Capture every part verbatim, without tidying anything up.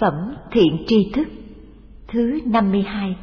Phẩm Thiện Tri Thức thứ năm mươi hai.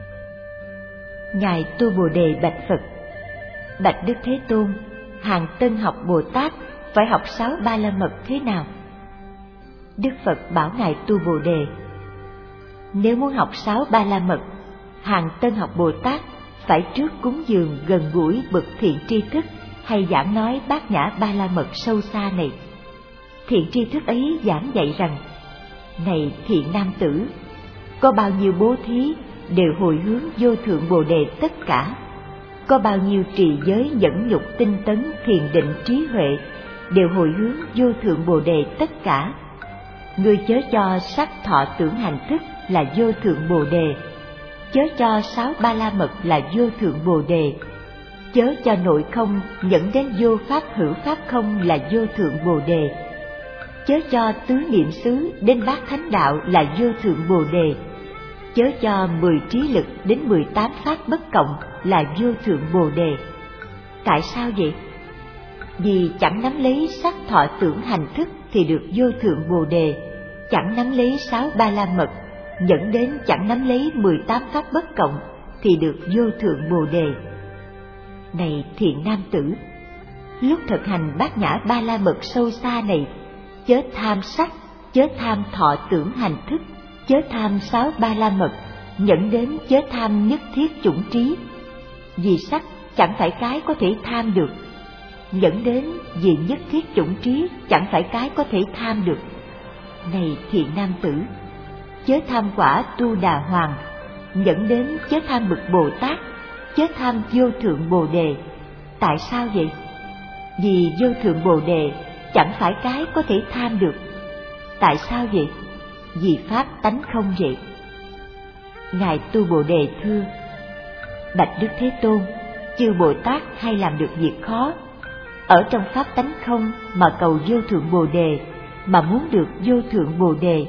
Ngài Tu Bồ Đề bạch Phật: Bạch Đức Thế Tôn, hàng tân học Bồ Tát phải học sáu ba la mật thế nào? Đức Phật bảo Ngài Tu Bồ Đề: Nếu muốn học sáu ba la mật, hàng tân học Bồ Tát phải trước cúng dường gần gũi bậc thiện tri thức hay giảng nói bát nhã ba la mật sâu xa này. Thiện tri thức ấy giảng dạy rằng: Này thiện nam tử, có bao nhiêu bố thí đều hồi hướng vô thượng Bồ Đề tất cả. Có bao nhiêu trì giới nhẫn nhục tinh tấn thiền định trí huệ đều hồi hướng vô thượng Bồ Đề tất cả. Ngươi chớ cho sắc thọ tưởng hành thức là vô thượng Bồ Đề, chớ cho sáu ba la mật là vô thượng Bồ Đề, chớ cho nội không nhẫn đến vô pháp hữu pháp không là vô thượng Bồ Đề, chớ cho tứ niệm xứ đến bát thánh đạo là vô thượng Bồ Đề, chớ cho mười trí lực đến mười tám pháp bất cộng là vô thượng Bồ Đề. Tại sao vậy? Vì chẳng nắm lấy sắc thọ tưởng hành thức thì được vô thượng Bồ Đề, chẳng nắm lấy sáu ba la mật dẫn đến chẳng nắm lấy mười tám pháp bất cộng thì được vô thượng Bồ Đề. Này thiện nam tử, lúc thực hành bát nhã ba la mật sâu xa này, chớ tham sắc, chớ tham thọ tưởng hành thức, chớ tham sáu ba la mật, dẫn đến chớ tham nhất thiết chủng trí. Vì sắc chẳng phải cái có thể tham được, dẫn đến vì nhất thiết chủng trí chẳng phải cái có thể tham được. Này thiện nam tử, chớ tham quả tu đà hoàng, dẫn đến chớ tham bậc Bồ Tát, chớ tham vô thượng Bồ Đề. Tại sao vậy? Vì vô thượng Bồ Đề chẳng phải cái có thể tham được. Tại sao vậy? Vì pháp tánh không vậy. Ngài Tu Bồ Đề thưa: Bạch Đức Thế Tôn, chư Bồ Tát hay làm được việc khó, ở trong pháp tánh không mà cầu vô thượng Bồ Đề, mà muốn được vô thượng Bồ Đề.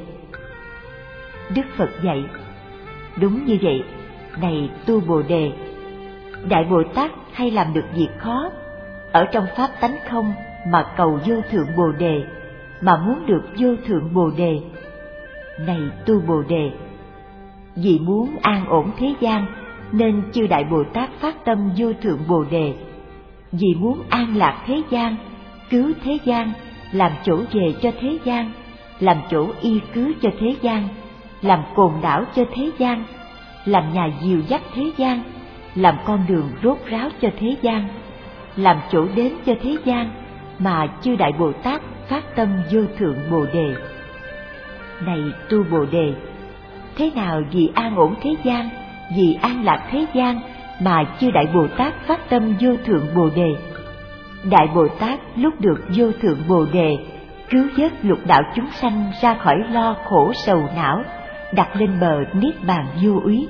Đức Phật dạy: Đúng như vậy, này Tu Bồ Đề, Đại Bồ Tát hay làm được việc khó, ở trong pháp tánh không mà cầu vô thượng Bồ Đề, mà muốn được vô thượng Bồ Đề. Này Tu Bồ Đề, vì muốn an ổn thế gian nên chư Đại Bồ Tát phát tâm vô thượng Bồ Đề. Vì muốn an lạc thế gian, cứu thế gian, làm chỗ về cho thế gian, làm chỗ y cứ cho thế gian, làm cồn đảo cho thế gian, làm nhà dìu dắt thế gian, làm con đường rốt ráo cho thế gian, làm chỗ đến cho thế gian, mà chư Đại Bồ Tát phát tâm vô thượng Bồ Đề. Này Tu Bồ Đề, thế nào vì an ổn thế gian, vì an lạc thế gian mà chư Đại Bồ Tát phát tâm vô thượng Bồ Đề? Đại Bồ Tát lúc được vô thượng Bồ Đề, cứu vớt lục đạo chúng sanh ra khỏi lo khổ sầu não, đặt lên bờ niết bàn vô úy.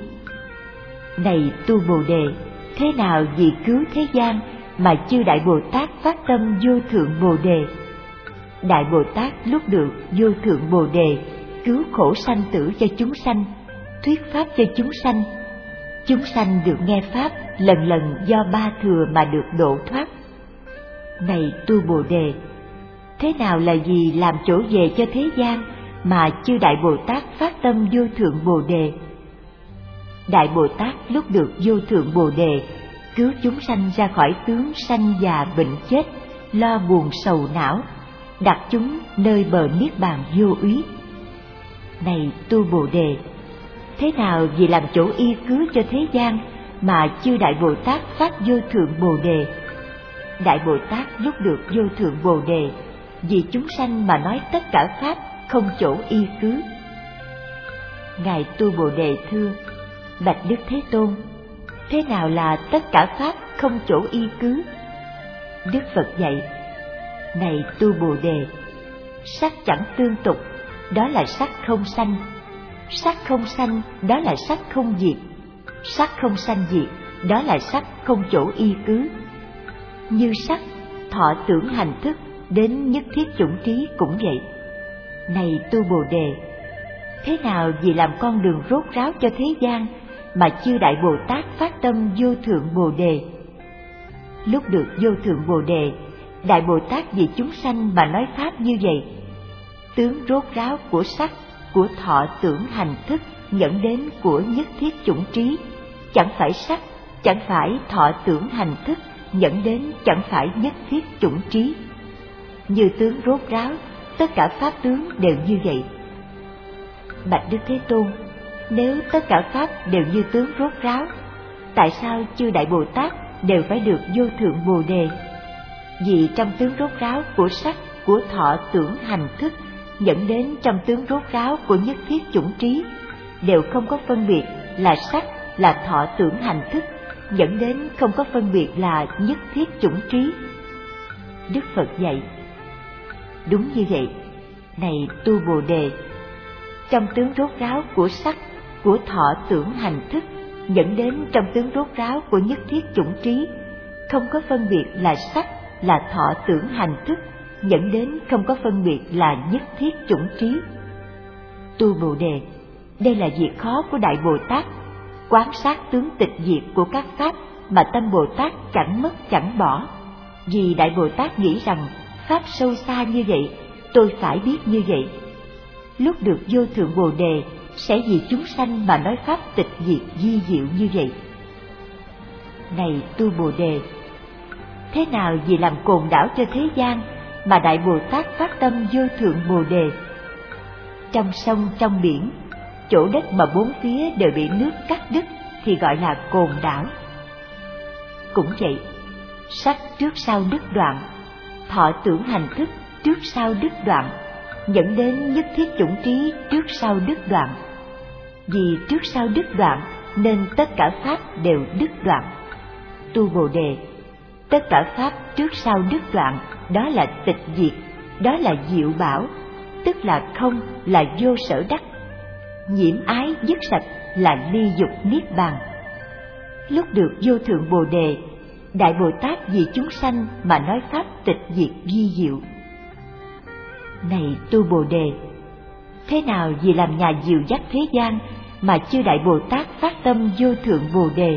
Này Tu Bồ Đề, thế nào vì cứu thế gian mà chư Đại Bồ Tát phát tâm vô thượng Bồ Đề? Đại Bồ Tát lúc được vô thượng Bồ Đề, cứu khổ sanh tử cho chúng sanh, thuyết pháp cho chúng sanh. Chúng sanh được nghe pháp lần lần do ba thừa mà được độ thoát. Này Tu Bồ Đề, thế nào là vì làm chỗ về cho thế gian mà chư Đại Bồ Tát phát tâm vô thượng Bồ Đề? Đại Bồ Tát lúc được vô thượng Bồ Đề, cứu chúng sanh ra khỏi tướng sanh già bệnh chết, lo buồn sầu não, đặt chúng nơi bờ niết bàn vô úy. Này Tu Bồ Đề, thế nào vì làm chỗ y cứ cho thế gian mà chư Đại Bồ Tát phát vô thượng Bồ Đề? Đại Bồ Tát lúc được vô thượng Bồ Đề, vì chúng sanh mà nói tất cả pháp không chỗ y cứ. Ngài Tu Bồ Đề thưa: Bạch Đức Thế Tôn, thế nào là tất cả pháp không chỗ y cứ? Đức Phật dạy: Này Tu Bồ Đề, sắc chẳng tương tục, đó là sắc không sanh. Sắc không sanh, đó là sắc không diệt. Sắc không sanh diệt, đó là sắc không chỗ y cứ. Như sắc, thọ tưởng hành thức đến nhất thiết chủng trí cũng vậy. Này Tu Bồ Đề, thế nào vì làm con đường rốt ráo cho thế gian mà chư Đại Bồ Tát phát tâm vô thượng Bồ Đề? Lúc được vô thượng Bồ Đề, Đại Bồ Tát vì chúng sanh mà nói pháp như vậy. Tướng rốt ráo của sắc của thọ tưởng hành thức dẫn đến của nhất thiết chủng trí, chẳng phải sắc, chẳng phải thọ tưởng hành thức dẫn đến chẳng phải nhất thiết chủng trí. Như tướng rốt ráo, tất cả pháp tướng đều như vậy. Bạch Đức Thế Tôn, nếu tất cả pháp đều như tướng rốt ráo, tại sao chư Đại Bồ Tát đều phải được vô thượng Bồ Đề? Vì trong tướng rốt ráo của sắc, của thọ tưởng hành thức dẫn đến trong tướng rốt ráo của nhất thiết chủng trí đều không có phân biệt là sắc, là thọ tưởng hành thức, dẫn đến không có phân biệt là nhất thiết chủng trí. Đức Phật dạy: đúng như vậy, này tu Bồ Đề, trong tướng rốt ráo của sắc, của thọ tưởng hành thức dẫn đến trong tướng rốt ráo của nhất thiết chủng trí không có phân biệt là sắc, là thọ tưởng hành thức, dẫn đến không có phân biệt là nhất thiết chủng trí. Tu Bồ Đề, đây là việc khó của Đại Bồ Tát, quán sát tướng tịch diệt của các pháp mà tâm Bồ Tát chẳng mất chẳng bỏ. Vì Đại Bồ Tát nghĩ rằng pháp sâu xa như vậy, tôi phải biết như vậy. Lúc được vô thượng Bồ Đề sẽ vì chúng sanh mà nói pháp tịch diệt di diệu như vậy. Này tu Bồ Đề, thế nào vì làm cồn đảo cho thế gian mà Đại Bồ Tát phát tâm vô thượng Bồ Đề? Trong sông, trong biển, chỗ đất mà bốn phía đều bị nước cắt đứt thì gọi là cồn đảo. Cũng vậy, sắc trước sau đứt đoạn, thọ tưởng hành thức trước sau đứt đoạn, dẫn đến nhất thiết chủng trí trước sau đứt đoạn. Vì trước sau đứt đoạn nên tất cả pháp đều đứt đoạn. Tu Bồ Đề, tất cả pháp trước sau đứt đoạn, đó là tịch diệt, đó là diệu bảo, tức là không, là vô sở đắc. Nhiễm ái dứt sạch là ly dục niết bàn. Lúc được vô thượng Bồ Đề, Đại Bồ Tát vì chúng sanh mà nói pháp tịch diệt vi diệu. Này tu Bồ Đề, thế nào vì làm nhà dìu dắt thế gian mà chư Đại Bồ Tát phát tâm vô thượng Bồ Đề?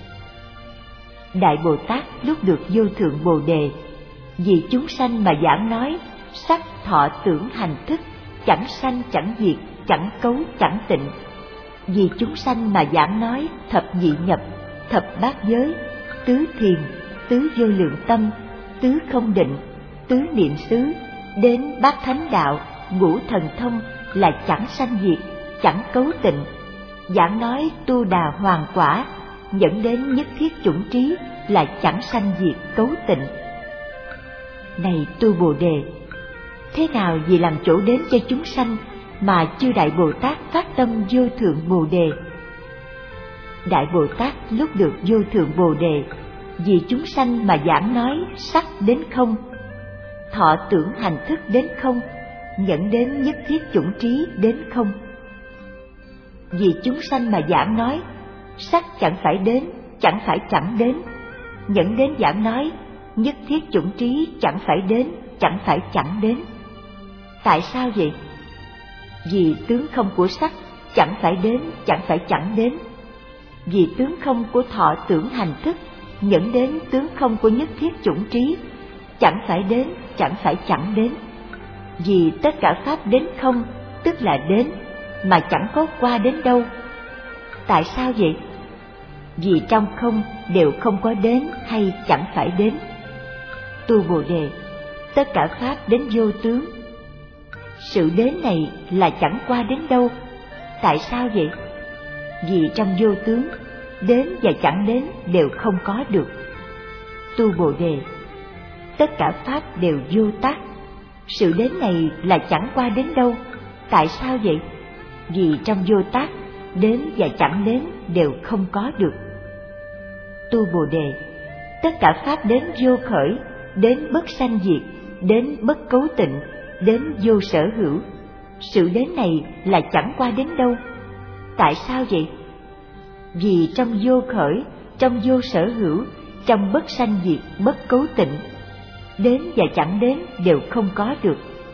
Đại Bồ Tát lúc được vô thượng Bồ Đề, vì chúng sanh mà giảng nói sắc thọ tưởng hành thức chẳng sanh chẳng diệt, chẳng cấu chẳng tịnh. Vì chúng sanh mà giảng nói thập nhị nhập, thập bát giới, tứ thiền, tứ vô lượng tâm, tứ không định, tứ niệm xứ, đến bát thánh đạo, ngũ thần thông là chẳng sanh diệt, chẳng cấu tịnh. Giảng nói tu đà hoàng quả, dẫn đến nhất thiết chủng trí là chẳng sanh diệt cấu tịnh. Này tu Bồ Đề, thế nào vì làm chỗ đến cho chúng sanh mà chư Đại Bồ Tát phát tâm vô thượng Bồ Đề? Đại Bồ Tát lúc được vô thượng Bồ Đề, vì chúng sanh mà giảng nói sắc đến không, thọ tưởng hành thức đến không, dẫn đến nhất thiết chủng trí đến không. Vì chúng sanh mà giảng nói sắc chẳng phải đến, chẳng phải chẳng đến, dẫn đến giảng nói nhất thiết chủng trí chẳng phải đến, chẳng phải chẳng đến. Tại sao vậy? Vì tướng không của sắc chẳng phải đến, chẳng phải chẳng đến. Vì tướng không của thọ tưởng hành thức dẫn đến tướng không của nhất thiết chủng trí chẳng phải đến, chẳng phải chẳng đến. Vì tất cả pháp đến không, tức là đến, mà chẳng có qua đến đâu. Tại sao vậy? Vì trong không đều không có đến hay chẳng phải đến. Tu Bồ Đề, tất cả pháp đến vô tướng. Sự đến này là chẳng qua đến đâu. Tại sao vậy? Vì trong vô tướng, đến và chẳng đến đều không có được. Tu Bồ Đề, tất cả pháp đều vô tác. Sự đến này là chẳng qua đến đâu. Tại sao vậy? Vì trong vô tác, đến và chẳng đến đều không có được. Tu Bồ Đề, tất cả pháp đến vô khởi, đến bất sanh diệt, đến bất cấu tịnh, đến vô sở hữu. Sự đến này là chẳng qua đến đâu. Tại sao vậy? Vì trong vô khởi, trong vô sở hữu, trong bất sanh diệt, bất cấu tịnh, đến và chẳng đến đều không có được.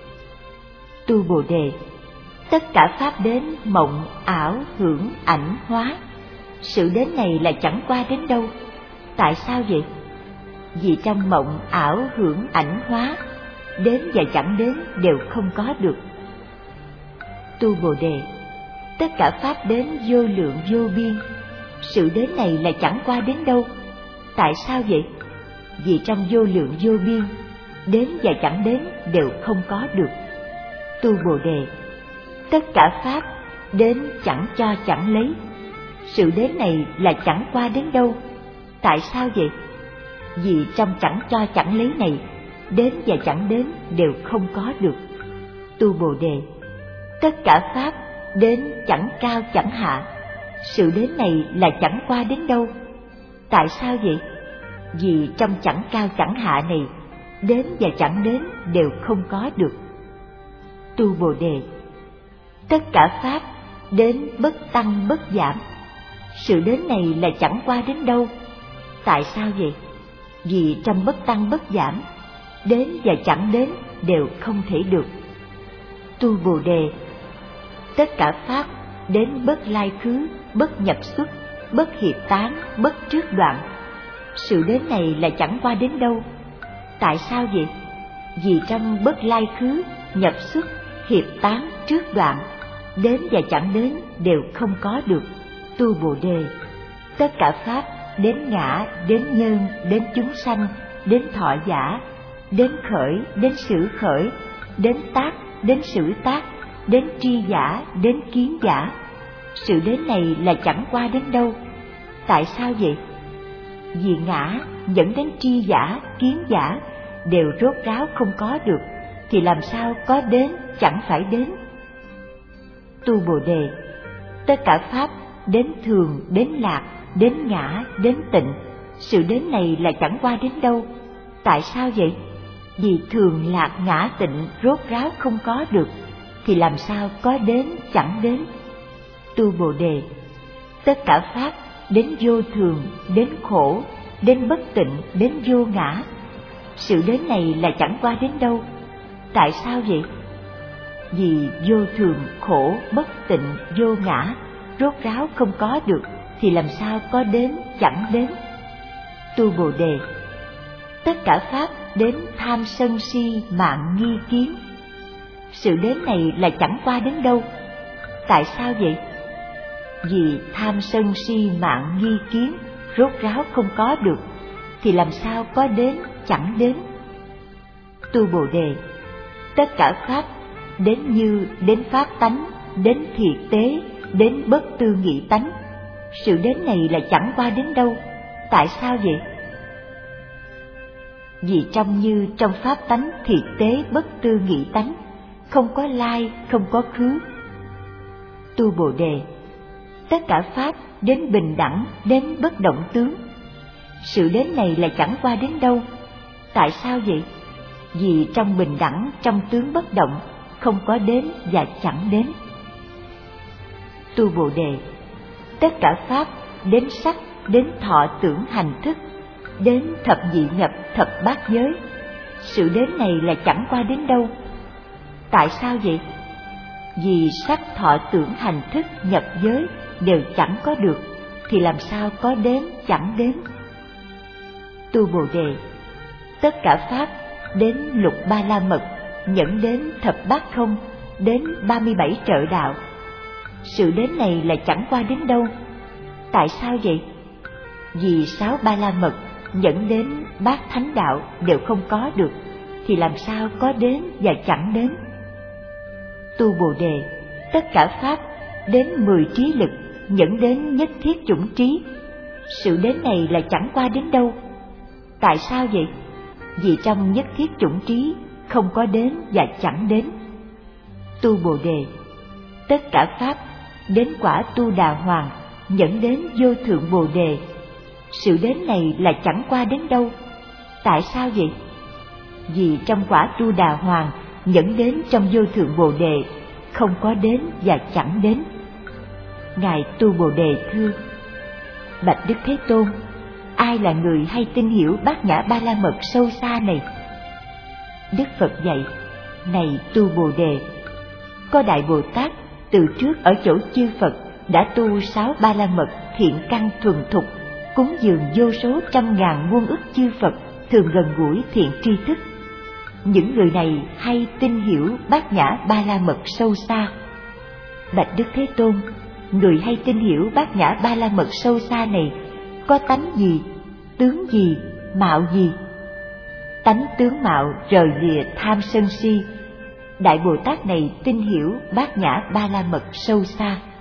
Tu Bồ Đề, tất cả pháp đến mộng, ảo, hưởng, ảnh, hóa. Sự đến này là chẳng qua đến đâu. Tại sao vậy? Vì trong mộng, ảo, hưởng, ảnh, hóa, đến và chẳng đến đều không có được. Tu Bồ Đề, tất cả pháp đến vô lượng vô biên, sự đến này là chẳng qua đến đâu. Tại sao vậy? Vì trong vô lượng vô biên, đến và chẳng đến đều không có được. Tu Bồ Đề, tất cả pháp đến chẳng cho chẳng lấy, sự đến này là chẳng qua đến đâu. Tại sao vậy? Vì trong chẳng cho chẳng lấy này, đến và chẳng đến đều không có được. Tu Bồ Đề, tất cả pháp đến chẳng cao chẳng hạ, sự đến này là chẳng qua đến đâu. Tại sao vậy? Vì trong chẳng cao chẳng hạ này, đến và chẳng đến đều không có được. Tu Bồ Đề, tất cả pháp đến bất tăng bất giảm, sự đến này là chẳng qua đến đâu. Tại sao vậy? Vì trong bất tăng bất giảm, đến và chẳng đến đều không thể được. Tu Bồ Đề, tất cả pháp đến bất lai khứ, bất nhập xuất, bất hiệp tán, bất trước đoạn, sự đến này là chẳng qua đến đâu. Tại sao vậy? Vì trong bất lai khứ, nhập xuất, hiệp tán, trước đoạn, đến và chẳng đến đều không có được. Tu Bồ Đề, tất cả pháp đến ngã, đến nhân, đến chúng sanh, đến thọ giả, đến khởi, đến sử khởi, đến tác, đến sử tác, đến tri giả, đến kiến giả, sự đến này là chẳng qua đến đâu. Tại sao vậy? Vì ngã dẫn đến tri giả, kiến giả đều rốt ráo không có được, thì làm sao có đến chẳng phải đến. Tu Bồ Đề, tất cả pháp đến thường, đến lạc, đến ngã, đến tịnh, sự đến này là chẳng qua đến đâu. Tại sao vậy? Vì thường lạc ngã tịnh rốt ráo không có được, thì làm sao có đến chẳng đến. Tu Bồ Đề, tất cả pháp đến vô thường, đến khổ, đến bất tịnh, đến vô ngã, sự đến này là chẳng qua đến đâu. Tại sao vậy? Vì vô thường, khổ, bất tịnh, vô ngã rốt ráo không có được, thì làm sao có đến chẳng đến. Tu Bồ Đề, tất cả pháp đến tham sân si mạng nghi kiến, sự đến này là chẳng qua đến đâu. Tại sao vậy? Vì tham sân si mạng nghi kiến rốt ráo không có được, thì làm sao có đến chẳng đến. Tu Bồ Đề, tất cả pháp đến như đến pháp tánh, đến thiệt tế, đến bất tư nghị tánh, sự đến này là chẳng qua đến đâu. Tại sao vậy? Vì trong như trong pháp tánh thiệt tế bất tư nghị tánh, không có lai, không có khứ. Tu Bồ Đề, tất cả pháp đến bình đẳng, đến bất động tướng, sự đến này là chẳng qua đến đâu. Tại sao vậy? Vì trong bình đẳng, trong tướng bất động, không có đến và chẳng đến. Tu Bồ Đề, tất cả pháp đến sắc, đến thọ tưởng hành thức, đến thập nhị nhập, thập bát giới, sự đến này là chẳng qua đến đâu. Tại sao vậy? Vì sắc thọ tưởng hành thức nhập giới đều chẳng có được, thì làm sao có đến chẳng đến. Tu Bồ Đề, tất cả pháp đến lục ba la mật, nhẫn đến thập bát không, đến ba mươi bảy trợ đạo, sự đến này là chẳng qua đến đâu. Tại sao vậy? Vì sáu ba la mật nhẫn đến bát thánh đạo đều không có được, thì làm sao có đến và chẳng đến. Tu Bồ Đề, tất cả pháp đến mười trí lực, nhẫn đến nhất thiết chủng trí, sự đến này là chẳng qua đến đâu. Tại sao vậy? Vì trong nhất thiết chủng trí không có đến và chẳng đến. Tu Bồ Đề, tất cả pháp đến quả Tu Đà Hoàng, nhẫn đến vô thượng Bồ Đề, sự đến này là chẳng qua đến đâu. Tại sao vậy? Vì trong quả Tu Đà Hoàng nhẫn đến trong vô thượng Bồ Đề, không có đến và chẳng đến. Ngài Tu Bồ Đề thưa: Bạch Đức Thế Tôn, ai là người hay tin hiểu bát nhã ba la mật sâu xa này? Đức Phật dạy: Này Tu Bồ Đề, có Đại Bồ Tát từ trước ở chỗ chư Phật đã tu sáu ba la mật thiện căn thuần thục, cúng dường vô số trăm ngàn muôn ức chư Phật thường gần gũi thiện tri thức. Những người này hay tin hiểu bát nhã ba la mật sâu xa. Bạch Đức Thế Tôn, người hay tin hiểu bát nhã ba la mật sâu xa này có tánh gì, tướng gì, mạo gì? Tánh tướng mạo rời lìa tham sân si. Đại Bồ Tát này tin hiểu bát nhã ba la mật sâu xa.